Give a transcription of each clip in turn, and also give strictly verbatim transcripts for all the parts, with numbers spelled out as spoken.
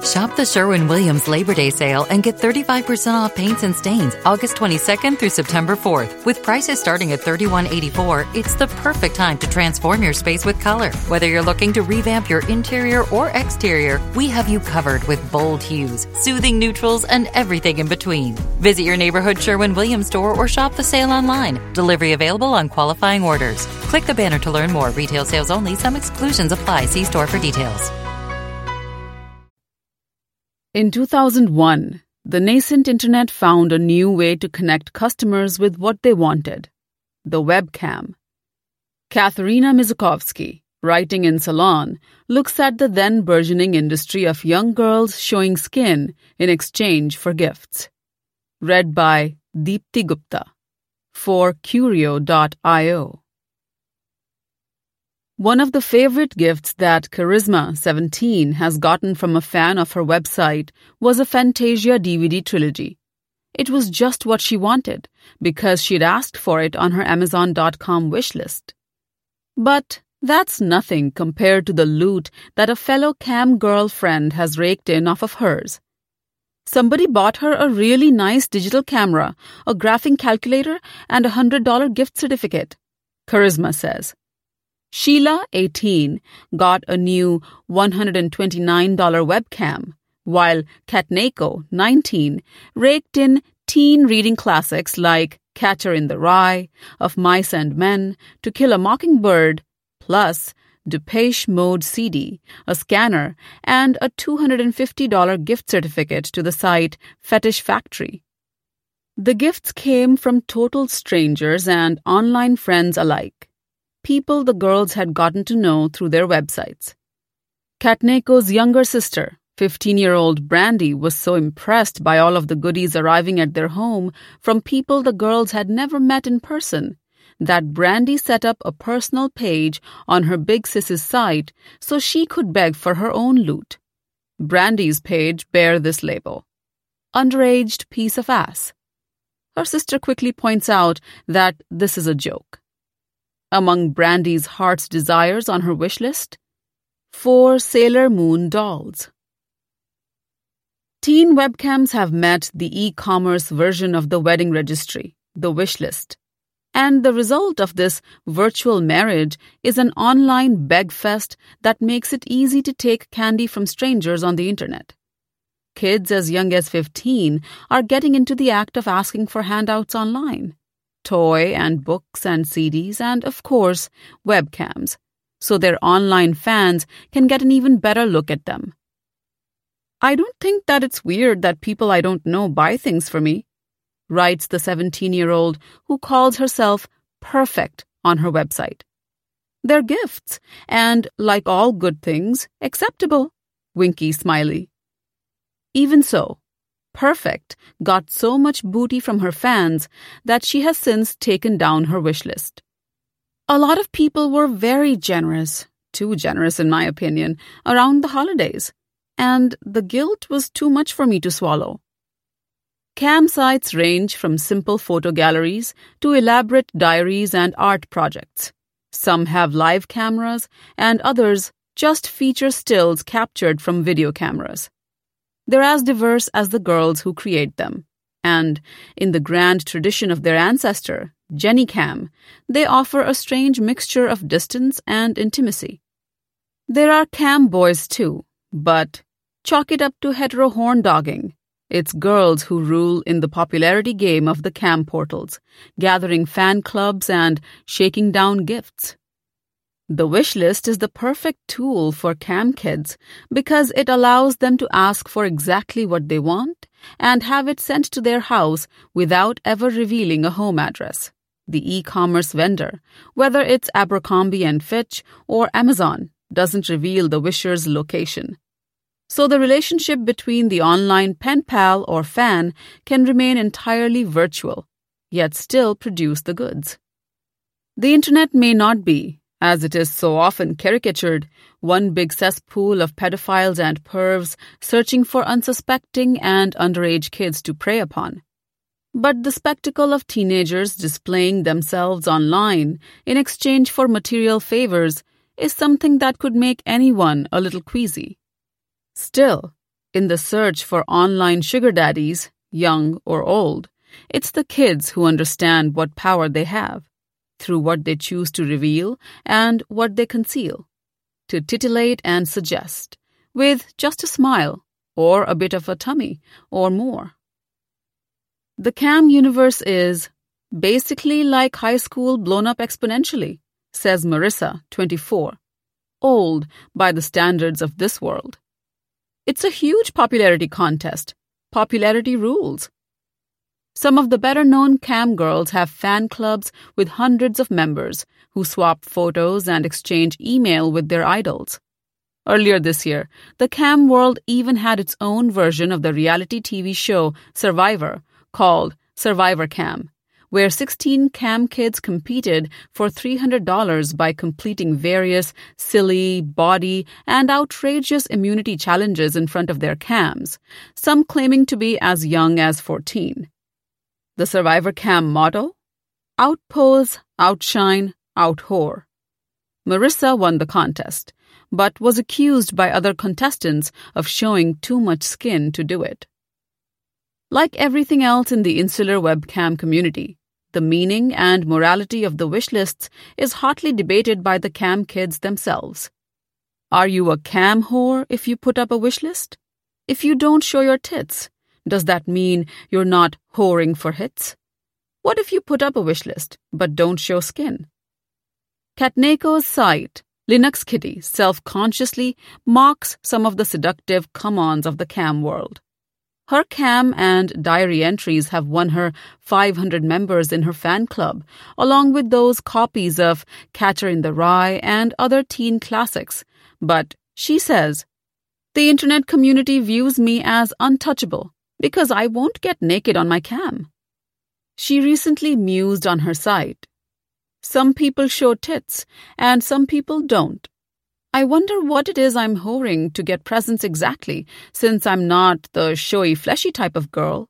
Shop the Sherwin-Williams Labor Day sale and get thirty-five percent off paints and stains August twenty-second through September fourth. With prices starting at thirty-one eighty-four, it's the perfect time to transform your space with color. Whether you're looking to revamp your interior or exterior, we have you covered with bold hues, soothing neutrals, and everything in between. Visit your neighborhood Sherwin-Williams store or shop the sale online. Delivery available on qualifying orders. Click the banner to learn more. Retail sales only. Some exclusions apply. See store for details. In two thousand one, the nascent internet found a new way to connect customers with what they wanted: the webcam. Katharina Mizukovsky, writing in Salon, looks at the then burgeoning industry of young girls showing skin in exchange for gifts. Read by Deepti Gupta for Curio dot io. One of the favorite gifts that Charisma, seventeen, has gotten from a fan of her website was a Fantasia D V D trilogy. It was just what she wanted, because she'd asked for it on her Amazon dot com wishlist. But that's nothing compared to the loot that a fellow cam girlfriend has raked in off of hers. Somebody bought her a really nice digital camera, a graphing calculator, and a one hundred dollars gift certificate, Charisma says. Sheila, eighteen, got a new one hundred twenty-nine dollars webcam, while Katneko, nineteen, raked in teen reading classics like Catcher in the Rye, Of Mice and Men, To Kill a Mockingbird, plus Depeche Mode C D, a scanner, and a two hundred fifty dollars gift certificate to the site Fetish Factory. The gifts came from total strangers and online friends alike. People the girls had gotten to know through their websites. Katneko's younger sister, fifteen-year-old Brandy, was so impressed by all of the goodies arriving at their home from people the girls had never met in person that Brandy set up a personal page on her big sis's site so she could beg for her own loot. Brandy's page bare this label: underaged piece of ass. Her sister quickly points out that this is a joke. Among Brandy's heart's desires on her wish list, four Sailor Moon dolls. Teen webcams have met the e-commerce version of the wedding registry, the wish list, and the result of this virtual marriage is an online beg fest that makes it easy to take candy from strangers on the internet. Kids as young as fifteen are getting into the act of asking for handouts online. Toy and books and C Ds, and, of course, webcams, so their online fans can get an even better look at them. I don't think that it's weird that people I don't know buy things for me, writes the seventeen-year-old who calls herself Perfect on her website. They're gifts, and, like all good things, acceptable, winky smiley. Even so, Perfect got so much booty from her fans that she has since taken down her wish list. A lot of people were very generous, too generous in my opinion, around the holidays, and the guilt was too much for me to swallow. Cam sites range from simple photo galleries to elaborate diaries and art projects. Some have live cameras, and others just feature stills captured from video cameras. They're as diverse as the girls who create them, and, in the grand tradition of their ancestor, Jenny Cam, they offer a strange mixture of distance and intimacy. There are cam boys too, but chalk it up to hetero horn-dogging. It's girls who rule in the popularity game of the cam portals, gathering fan clubs and shaking down gifts. The wish list is the perfect tool for cam kids because it allows them to ask for exactly what they want and have it sent to their house without ever revealing a home address. The e-commerce vendor, whether it's Abercrombie and Fitch or Amazon, doesn't reveal the wisher's location. So the relationship between the online pen pal or fan can remain entirely virtual, yet still produce the goods. The internet may not be, as it is so often caricatured, one big cesspool of pedophiles and pervs searching for unsuspecting and underage kids to prey upon. But the spectacle of teenagers displaying themselves online in exchange for material favors is something that could make anyone a little queasy. Still, In the search for online sugar daddies, young or old, it's the kids who understand what power they have, through what they choose to reveal and what they conceal, to titillate and suggest, with just a smile or a bit of a tummy or more. The cam universe is basically like high school blown up exponentially, says Marissa, twenty-four, old by the standards of this world. It's a huge popularity contest. Popularity rules. Some of the better-known cam girls have fan clubs with hundreds of members who swap photos and exchange email with their idols. Earlier this year, the cam world even had its own version of the reality T V show Survivor, called Survivor Cam, where sixteen cam kids competed for three hundred dollars by completing various silly, body, and outrageous immunity challenges in front of their cams, some claiming to be as young as fourteen. The Survivor Cam motto? Outpose, outshine, outwhore. Marissa won the contest, but was accused by other contestants of showing too much skin to do it. Like everything else in the insular webcam community, the meaning and morality of the wish lists is hotly debated by the cam kids themselves. Are you a cam whore if you put up a wish list? If you don't show your tits, does that mean you're not whoring for hits? What if you put up a wish list but don't show skin? Katneko's site, Linux Kitty, self-consciously mocks some of the seductive come-ons of the cam world. Her cam and diary entries have won her five hundred members in her fan club, along with those copies of Catcher in the Rye and other teen classics. But, she says, the internet community views me as untouchable because I won't get naked on my cam. She recently mused on her site. Some people show tits, and some people don't. I wonder what it is I'm whoring to get presents exactly, since I'm not the showy, fleshy type of girl.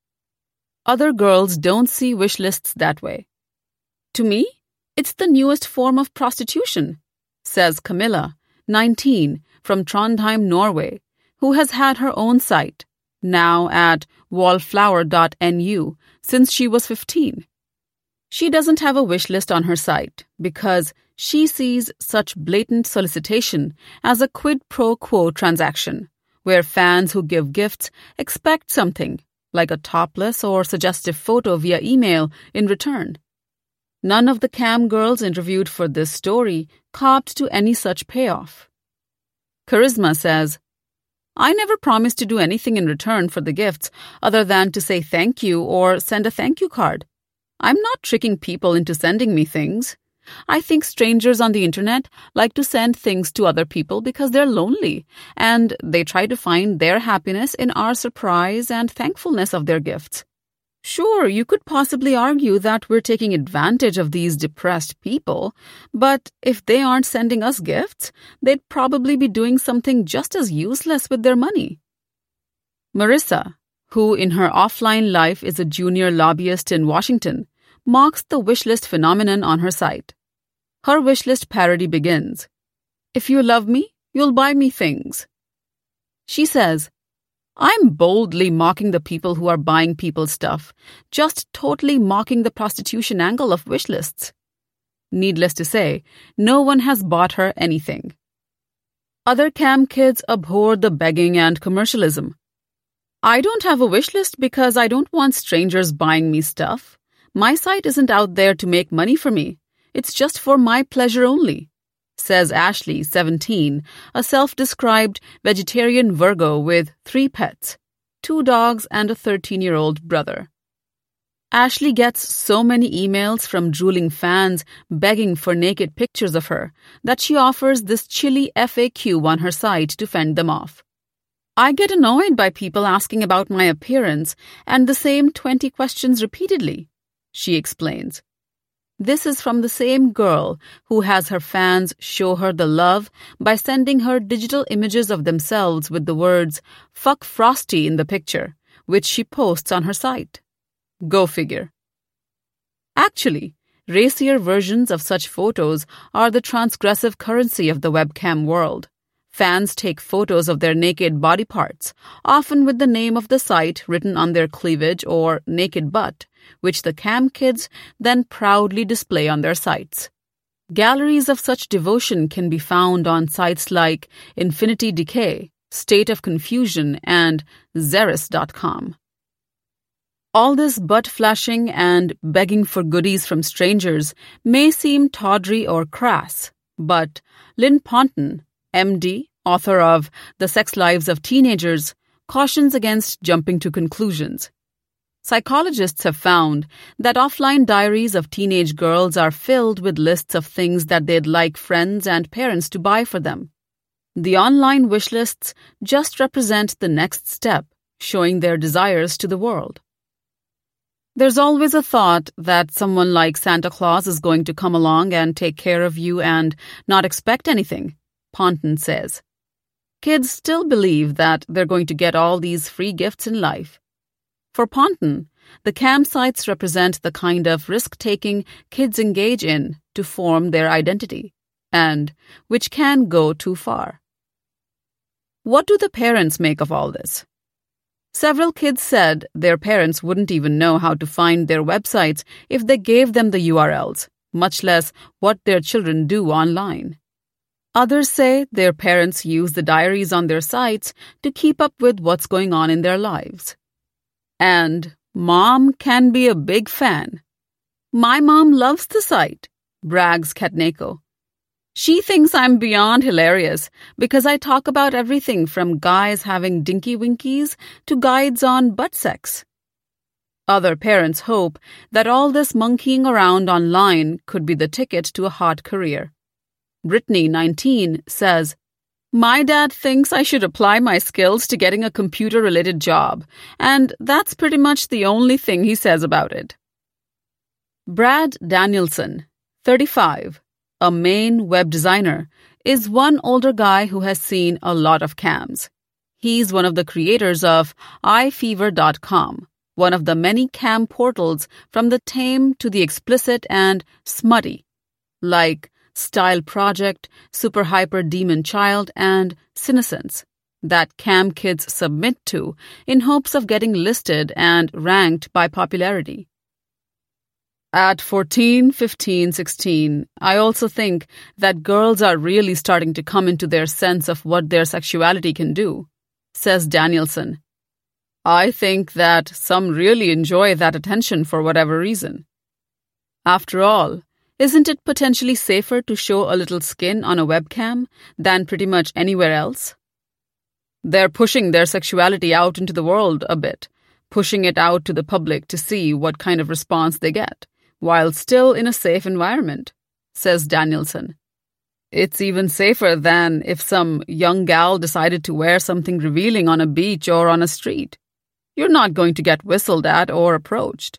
Other girls don't see wish lists that way. To me, it's the newest form of prostitution, says Camilla, nineteen, from Trondheim, Norway, who has had her own site, now at wallflower dot N U, since she was fifteen. She doesn't have a wish list on her site because she sees such blatant solicitation as a quid pro quo transaction, where fans who give gifts expect something, like a topless or suggestive photo via email, in return. None of the cam girls interviewed for this story copped to any such payoff. Charisma says, I never promised to do anything in return for the gifts other than to say thank you or send a thank you card. I'm not tricking people into sending me things. I think strangers on the internet like to send things to other people because they're lonely, and they try to find their happiness in our surprise and thankfulness of their gifts. Sure, you could possibly argue that we're taking advantage of these depressed people, but if they aren't sending us gifts, they'd probably be doing something just as useless with their money. Marissa, who in her offline life is a junior lobbyist in Washington, mocks the wishlist phenomenon on her site. Her wishlist parody begins, If you love me, you'll buy me things. She says, I'm boldly mocking the people who are buying people stuff, just totally mocking the prostitution angle of wish lists. Needless to say, no one has bought her anything. Other cam kids abhor the begging and commercialism. I don't have a wish list because I don't want strangers buying me stuff. My site isn't out there to make money for me. It's just for my pleasure only, says Ashley, seventeen, a self-described vegetarian Virgo with three pets, two dogs and a thirteen-year-old brother. Ashley gets so many emails from drooling fans begging for naked pictures of her that she offers this chilly F A Q on her site to fend them off. I get annoyed by people asking about my appearance and the same twenty questions repeatedly, she explains. This is from the same girl who has her fans show her the love by sending her digital images of themselves with the words, fuck Frosty in the picture, which she posts on her site. Go figure. Actually, racier versions of such photos are the transgressive currency of the webcam world. Fans take photos of their naked body parts, often with the name of the site written on their cleavage or naked butt, which the cam kids then proudly display on their sites. Galleries of such devotion can be found on sites like Infinity Decay, State of Confusion, and Xeris dot com. All this butt-flashing and begging for goodies from strangers may seem tawdry or crass, but Lynn Ponton, M D, author of The Sex Lives of Teenagers, cautions against jumping to conclusions. Psychologists have found that offline diaries of teenage girls are filled with lists of things that they'd like friends and parents to buy for them. The online wish lists just represent the next step, showing their desires to the world. There's always a thought that someone like Santa Claus is going to come along and take care of you and not expect anything, Ponton says. Kids still believe that they're going to get all these free gifts in life. For Ponton, the cam sites represent the kind of risk-taking kids engage in to form their identity, and which can go too far. What do the parents make of all this? Several kids said their parents wouldn't even know how to find their websites if they gave them the U R Ls, much less what their children do online. Others say their parents use the diaries on their sites to keep up with what's going on in their lives. And mom can be a big fan. My mom loves the site, brags Katneko. She thinks I'm beyond hilarious because I talk about everything from guys having dinky winkies to guides on butt sex. Other parents hope that all this monkeying around online could be the ticket to a hot career. Brittany, nineteen, says, "My dad thinks I should apply my skills to getting a computer-related job, and that's pretty much the only thing he says about it." Brad Danielson, thirty-five, a Maine web designer, is one older guy who has seen a lot of cams. He's one of the creators of i fever dot com, one of the many cam portals from the tame to the explicit and smutty, like Style Project, Super Hyper Demon Child, and Cinescence, that cam kids submit to in hopes of getting listed and ranked by popularity. At fourteen, fifteen, sixteen, I also think that girls are really starting to come into their sense of what their sexuality can do, says Danielson. I think that some really enjoy that attention for whatever reason. After all, isn't it potentially safer to show a little skin on a webcam than pretty much anywhere else? They're pushing their sexuality out into the world a bit, pushing it out to the public to see what kind of response they get, while still in a safe environment, says Danielson. It's even safer than if some young gal decided to wear something revealing on a beach or on a street. You're not going to get whistled at or approached.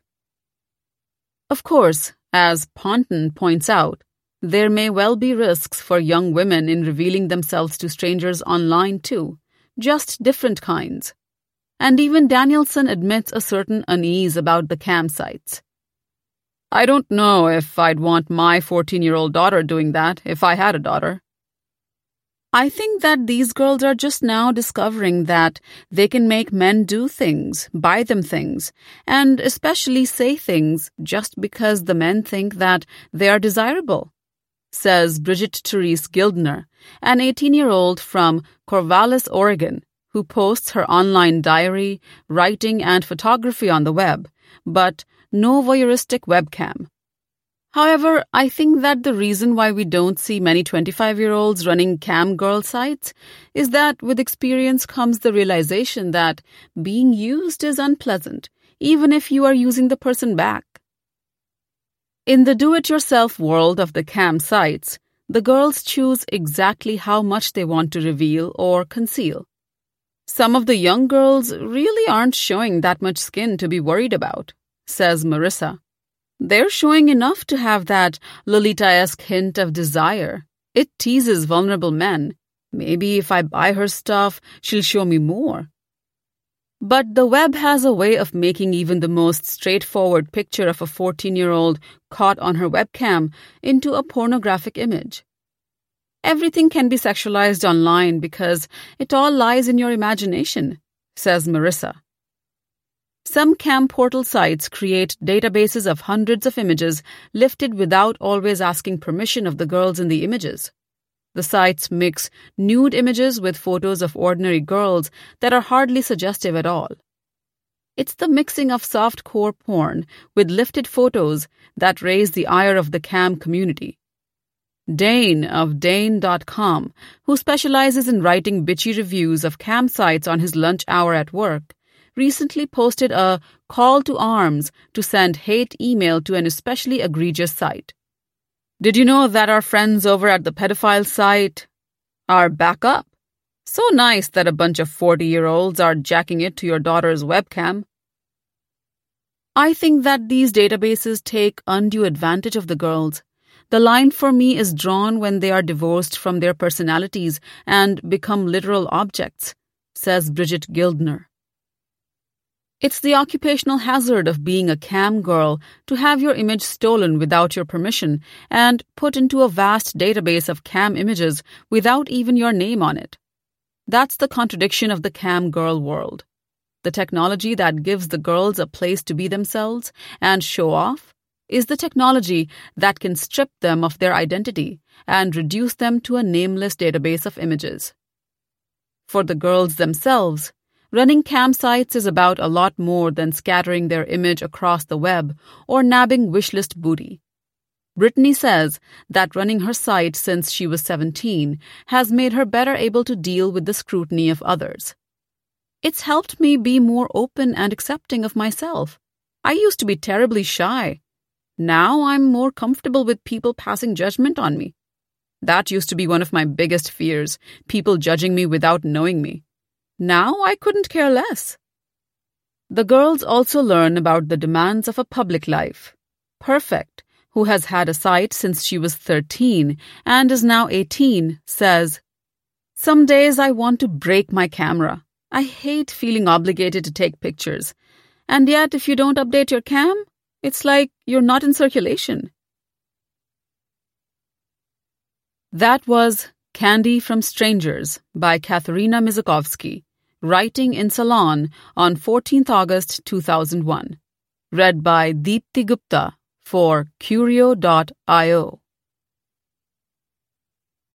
Of course, as Ponton points out, there may well be risks for young women in revealing themselves to strangers online too, just different kinds. And even Danielson admits a certain unease about the cam sites. I don't know if I'd want my fourteen-year-old daughter doing that if I had a daughter. I think that these girls are just now discovering that they can make men do things, buy them things, and especially say things just because the men think that they are desirable, says Bridget Therese Gildner, an eighteen-year-old from Corvallis, Oregon, who posts her online diary, writing, and photography on the web, but no voyeuristic webcam. However, I think that the reason why we don't see many twenty-five-year-olds running cam girl sites is that with experience comes the realization that being used is unpleasant, even if you are using the person back. In the do-it-yourself world of the cam sites, the girls choose exactly how much they want to reveal or conceal. Some of the young girls really aren't showing that much skin to be worried about, says Marissa. They're showing enough to have that Lolita-esque hint of desire. It teases vulnerable men. Maybe if I buy her stuff, she'll show me more. But the web has a way of making even the most straightforward picture of a fourteen-year-old caught on her webcam into a pornographic image. Everything can be sexualized online because it all lies in your imagination, says Marissa. Some cam portal sites create databases of hundreds of images lifted without always asking permission of the girls in the images. The sites mix nude images with photos of ordinary girls that are hardly suggestive at all. It's the mixing of soft-core porn with lifted photos that raise the ire of the cam community. Dane of Dane dot com, who specializes in writing bitchy reviews of cam sites on his lunch hour at work, recently posted a call to arms to send hate email to an especially egregious site. Did you know that our friends over at the pedophile site are back up? So nice that a bunch of forty-year-olds are jacking it to your daughter's webcam. I think that these databases take undue advantage of the girls. The line for me is drawn when they are divorced from their personalities and become literal objects, says Bridget Gildner. It's the occupational hazard of being a cam girl to have your image stolen without your permission and put into a vast database of cam images without even your name on it. That's the contradiction of the cam girl world. The technology that gives the girls a place to be themselves and show off is the technology that can strip them of their identity and reduce them to a nameless database of images. For the girls themselves, running cam sites is about a lot more than scattering their image across the web or nabbing wishlist booty. Brittany says that running her site since she was seventeen has made her better able to deal with the scrutiny of others. It's helped me be more open and accepting of myself. I used to be terribly shy. Now I'm more comfortable with people passing judgment on me. That used to be one of my biggest fears, people judging me without knowing me. Now I couldn't care less. The girls also learn about the demands of a public life. Perfect, who has had a site since she was thirteen and is now eighteen, says, "Some days I want to break my camera. I hate feeling obligated to take pictures. And yet if you don't update your cam, it's like you're not in circulation." That was Candy from Strangers by Katharina Mizukovsky, writing in Salon on fourteenth of August two thousand one. Read by Deepthi Gupta for Curio dot io.